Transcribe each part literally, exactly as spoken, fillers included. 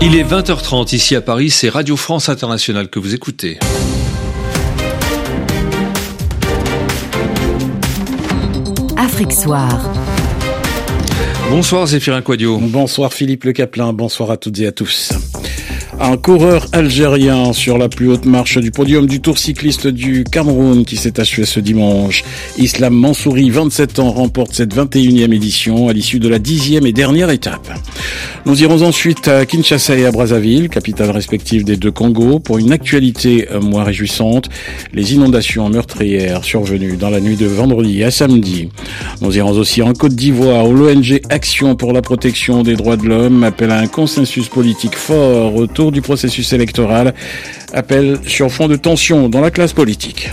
Il est vingt heures trente ici à Paris, c'est Radio France Internationale que vous écoutez. Afrique Soir. Bonsoir Zéphirin Quadio. Bonsoir Philippe Le Caplin, bonsoir à toutes et à tous. Un coureur algérien sur la plus haute marche du podium du Tour cycliste du Cameroun qui s'est achevé ce dimanche. Islam Mansouri, vingt-sept ans, remporte cette vingt et unième édition à l'issue de la dixième et dernière étape. Nous irons ensuite à Kinshasa et à Brazzaville, capitales respectives des deux Congos, pour une actualité moins réjouissante, les inondations meurtrières survenues dans la nuit de vendredi à samedi. Nous irons aussi en Côte d'Ivoire où l'O N G Action pour la protection des droits de l'homme appelle à un consensus politique fort autour du processus électoral, appel sur fond de tension dans la classe politique.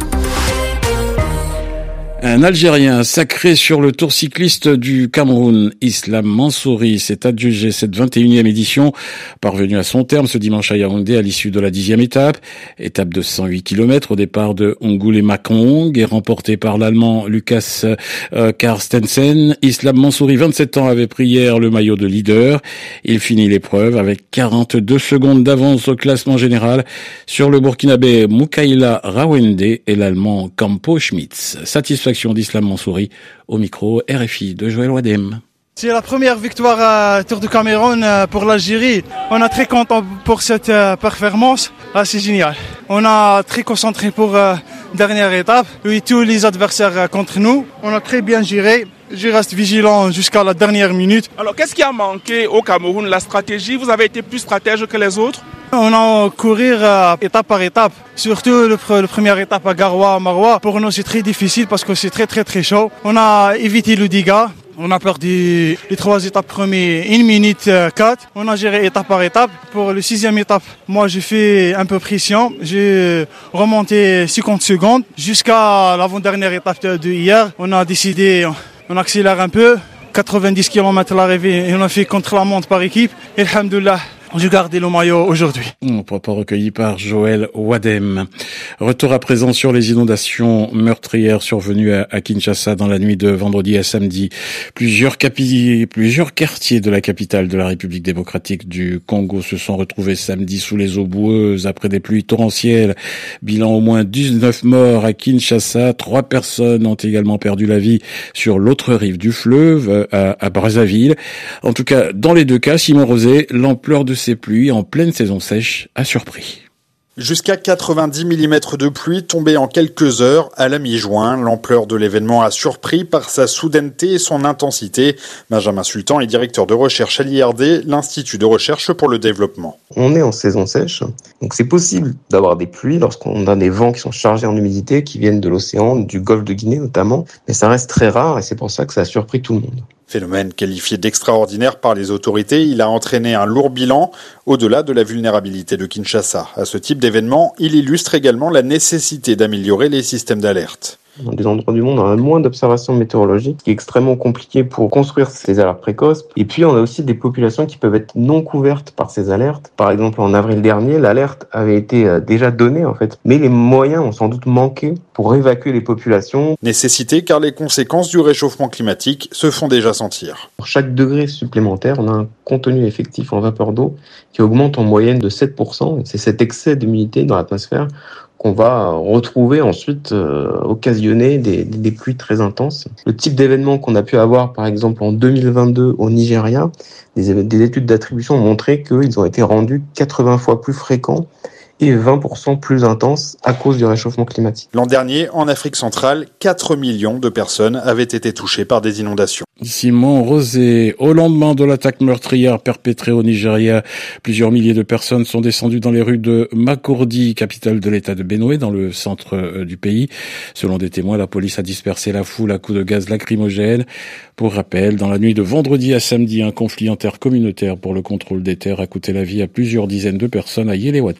Un Algérien sacré sur le Tour cycliste du Cameroun, Islam Mansouri, s'est adjugé cette vingt et unième édition, parvenu à son terme ce dimanche à Yaoundé à l'issue de la dixième étape. Étape de cent huit kilomètres au départ de Ngoulé-Makong et remportée par l'Allemand Lucas euh, Carstensen. Islam Mansouri, vingt-sept ans, avait pris hier le maillot de leader. Il finit l'épreuve avec quarante-deux secondes d'avance au classement général sur le Burkinabé Moukaïla Rawende et l'Allemand Campo Schmitz. Satisfaction d'Islam Mansouri au micro R F I de Joël Wadem. C'est la première victoire à Tour du Cameroun pour l'Algérie. On est très content pour cette performance. Ah, c'est génial. On a très concentré pour la dernière étape. Oui, tous les adversaires contre nous. On a très bien géré. Je reste vigilant jusqu'à la dernière minute. Alors, qu'est-ce qui a manqué au Cameroun? La stratégie, vous avez été plus stratège que les autres? On a courir euh, étape par étape. Surtout le, le première étape à Garoua, à Maroua. Pour nous, c'est très difficile parce que c'est très très très chaud. On a évité le dégât. On a perdu les trois étapes premières, une minute quatre. On a géré étape par étape. Pour le sixième étape, moi j'ai fait un peu pression. J'ai remonté cinquante secondes jusqu'à l'avant-dernière étape de, de hier. On a décidé, on accélère un peu. quatre-vingt-dix kilomètres à l'arrivée et on a fait contre-la-montre par équipe. Et alhamdoulilah, j'ai gardé le maillot aujourd'hui. Mmh, propos recueilli par Joël Wadem. Retour à présent sur les inondations meurtrières survenues à, à Kinshasa dans la nuit de vendredi à samedi. Plusieurs, capi- plusieurs quartiers de la capitale de la République démocratique du Congo se sont retrouvés samedi sous les eaux boueuses après des pluies torrentielles. Bilan au moins dix-neuf morts à Kinshasa. Trois personnes ont également perdu la vie sur l'autre rive du fleuve, à, à Brazzaville. En tout cas, dans les deux cas, Simon Rosé, l'ampleur de ces pluies en pleine saison sèche a surpris. Jusqu'à quatre-vingt-dix millimètres de pluie tombés en quelques heures à la mi-juin. L'ampleur de l'événement a surpris par sa soudaineté et son intensité. Benjamin Sultan est directeur de recherche à l'I R D, l'Institut de recherche pour le développement. On est en saison sèche, donc c'est possible d'avoir des pluies lorsqu'on a des vents qui sont chargés en humidité, qui viennent de l'océan, du golfe de Guinée notamment, mais ça reste très rare et c'est pour ça que ça a surpris tout le monde. Phénomène qualifié d'extraordinaire par les autorités, il a entraîné un lourd bilan au-delà de la vulnérabilité de Kinshasa. À ce type d'événement, il illustre également la nécessité d'améliorer les systèmes d'alerte. Dans des endroits du monde, on a moins d'observations météorologiques, ce qui est extrêmement compliqué pour construire ces alertes précoces. Et puis, on a aussi des populations qui peuvent être non couvertes par ces alertes. Par exemple, en avril dernier, l'alerte avait été déjà donnée, en fait. Mais les moyens ont sans doute manqué pour évacuer les populations. Nécessité car les conséquences du réchauffement climatique se font déjà sentir. Pour chaque degré supplémentaire, on a un contenu effectif en vapeur d'eau qui augmente en moyenne de sept pour cent. Et c'est cet excès d'humidité dans l'atmosphère qu'on va retrouver ensuite euh, occasionner des, des pluies très intenses. Le type d'événement qu'on a pu avoir, par exemple, en deux mille vingt-deux au Nigeria, des, des études d'attribution ont montré qu'ils ont été rendus quatre-vingts fois plus fréquents et vingt pour cent plus intenses à cause du réchauffement climatique. L'an dernier, en Afrique centrale, quatre millions de personnes avaient été touchées par des inondations. Simon Rosé, au lendemain de l'attaque meurtrière perpétrée au Nigeria, plusieurs milliers de personnes sont descendues dans les rues de Makurdi, capitale de l'état de Benue, dans le centre du pays. Selon des témoins, la police a dispersé la foule à coups de gaz lacrymogène. Pour rappel, dans la nuit de vendredi à samedi, un conflit intercommunautaire pour le contrôle des terres a coûté la vie à plusieurs dizaines de personnes à Yelewata,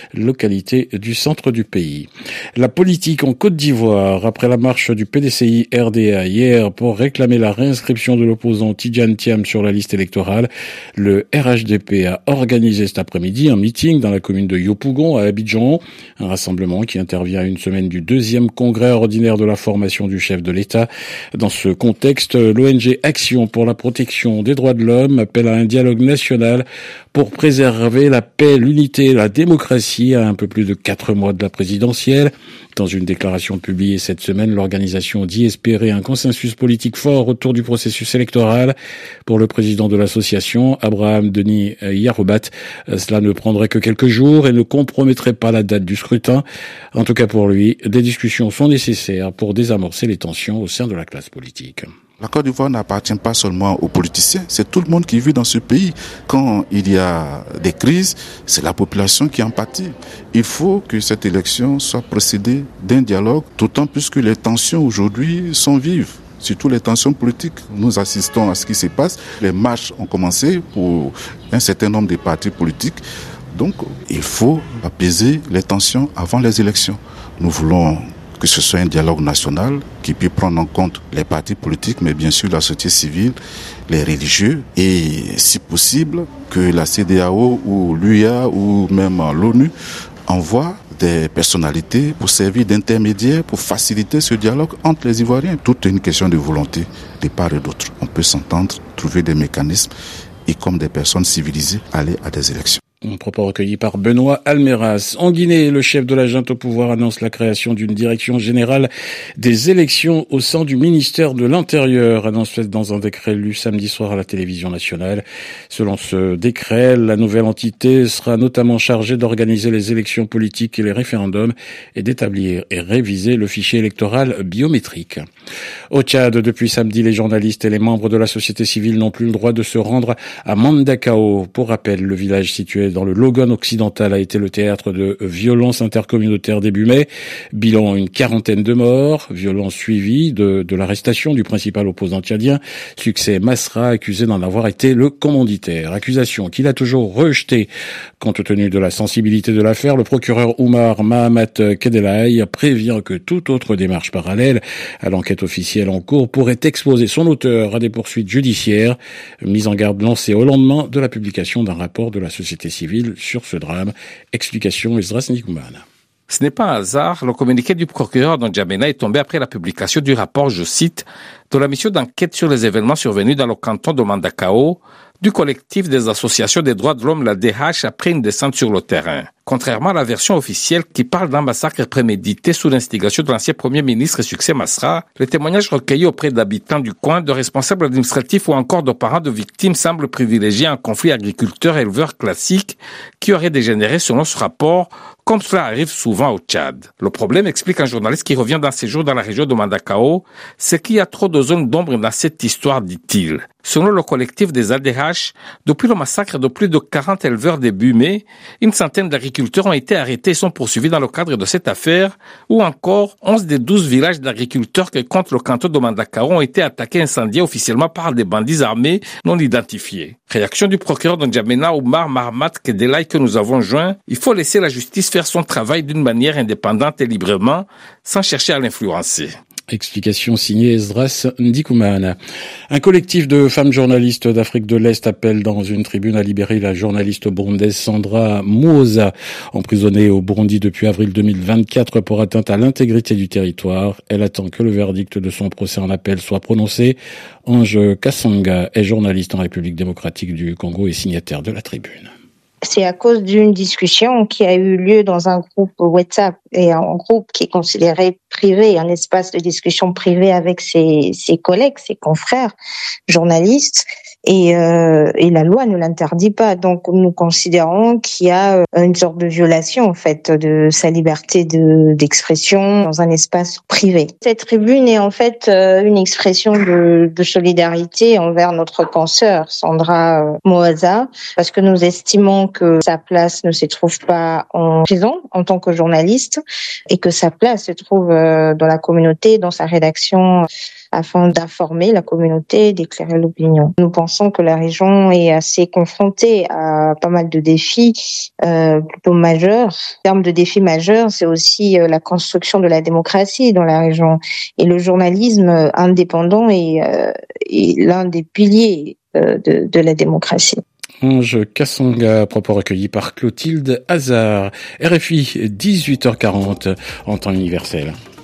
localité du centre du pays. La politique en Côte d'Ivoire, après la marche du P D C I R D A hier pour réclamer la réinscription de l'opposant Tidjane Thiam sur la liste électorale, le R H D P a organisé cet après-midi un meeting dans la commune de Yopougon à Abidjan, un rassemblement qui intervient à une semaine du deuxième congrès ordinaire de la formation du chef de l'État. Dans ce contexte, l'O N G Action pour la protection des droits de l'homme appelle à un dialogue national pour préserver la paix, l'unité et la démocratie à un peu plus de quatre mois de la présidentielle. Dans une déclaration publiée cette semaine, l'organisation dit espérer un consensus politique fort autour du processus électoral. Pour le président de l'association, Abraham Denis Yarobat, cela ne prendrait que quelques jours et ne compromettrait pas la date du scrutin. En tout cas pour lui, des discussions sont nécessaires pour désamorcer les tensions au sein de la classe politique. La Côte d'Ivoire n'appartient pas seulement aux politiciens, c'est tout le monde qui vit dans ce pays. Quand il y a des crises, c'est la population qui en pâtit. Il faut que cette élection soit précédée d'un dialogue, d'autant plus que les tensions aujourd'hui sont vives. Surtout les tensions politiques. Nous assistons à ce qui se passe. Les marches ont commencé pour un certain nombre de partis politiques. Donc, il faut apaiser les tensions avant les élections. Nous voulons que ce soit un dialogue national qui puisse prendre en compte les partis politiques, mais bien sûr la société civile, les religieux, et si possible que la C E D E A O ou l'U E A ou même l'ONU envoient des personnalités pour servir d'intermédiaires, pour faciliter ce dialogue entre les Ivoiriens. Tout est une question de volonté de part et d'autre. On peut s'entendre, trouver des mécanismes et comme des personnes civilisées, aller à des élections. Un propos recueilli par Benoît Almeras. En Guinée, le chef de la junte au pouvoir annonce la création d'une direction générale des élections au sein du ministère de l'Intérieur, annonce faite dans un décret lu samedi soir à la télévision nationale. Selon ce décret, la nouvelle entité sera notamment chargée d'organiser les élections politiques et les référendums et d'établir et réviser le fichier électoral biométrique. Au Tchad, depuis samedi, les journalistes et les membres de la société civile n'ont plus le droit de se rendre à Mandakao. Pour rappel, le village situé dans le Logone occidental a été le théâtre de violences intercommunautaires début mai. Bilan, une quarantaine de morts. Violences suivies de, de l'arrestation du principal opposant tchadien. Succès Masra, accusé d'en avoir été le commanditaire. Accusation qu'il a toujours rejetée. Compte tenu de la sensibilité de l'affaire, le procureur Oumar Mahamat Kedelai prévient que toute autre démarche parallèle à l'enquête officielle en cours pourrait exposer son auteur à des poursuites judiciaires. Mise en garde lancée au lendemain de la publication d'un rapport de la société civile sur ce drame. Explication Esdras Ndikoumana. Ce n'est pas un hasard, le communiqué du procureur d'Ndjamena est tombé après la publication du rapport, je cite, de la mission d'enquête sur les événements survenus dans le canton de Mandakao, du collectif des associations des droits de l'homme, la D H, après une descente sur le terrain. Contrairement à la version officielle qui parle d'un massacre prémédité sous l'instigation de l'ancien premier ministre Succès Masra, les témoignages recueillis auprès d'habitants du coin, de responsables administratifs ou encore de parents de victimes semblent privilégier un conflit agriculteur-éleveur classique qui aurait dégénéré selon ce rapport, comme cela arrive souvent au Tchad. Le problème, explique un journaliste qui revient dans ses jours dans la région de Mandakao, c'est qu'il y a trop de zones d'ombre dans cette histoire, dit-il. Selon le collectif des A D H, depuis le massacre de plus de quarante éleveurs début mai, une centaine d'agriculteurs ont été arrêtés et sont poursuivis dans le cadre de cette affaire, ou encore onze des douze villages d'agriculteurs que compte le canton de Mandakao ont été attaqués et incendiés officiellement par des bandits armés non identifiés. Réaction du procureur de N'Djamena, Oumar Mahamat Kedelai, que nous avons joint, il faut laisser la justice faire son travail d'une manière indépendante et librement, sans chercher à l'influencer. Explication signée Esdras Ndikoumana. Un collectif de femmes journalistes d'Afrique de l'Est appelle dans une tribune à libérer la journaliste burundaise Sandra Muhoza, emprisonnée au Burundi depuis avril deux mille vingt-quatre pour atteinte à l'intégrité du territoire. Elle attend que le verdict de son procès en appel soit prononcé. Ange Kassanga est journaliste en République démocratique du Congo et signataire de la tribune. C'est à cause d'une discussion qui a eu lieu dans un groupe WhatsApp et un groupe qui est considéré privé, un espace de discussion privé avec ses, ses collègues, ses confrères journalistes. Et, euh, et la loi ne l'interdit pas. Donc, nous considérons qu'il y a une sorte de violation, en fait, de sa liberté de, d'expression dans un espace privé. Cette tribune est en fait une expression de, de solidarité envers notre consoeur, Sandra Muhoza, parce que nous estimons que sa place ne se trouve pas en prison en tant que journaliste et que sa place se trouve dans la communauté, dans sa rédaction afin d'informer la communauté, d'éclairer l'opinion. Nous pensons que la région est assez confrontée à pas mal de défis euh, plutôt majeurs. En termes de défis majeurs, c'est aussi euh, la construction de la démocratie dans la région. Et le journalisme indépendant est, euh, est l'un des piliers euh, de, de la démocratie. Ange Kassonga, propos recueilli par Clotilde Hazard. R F I, dix-huit heures quarante en temps universel.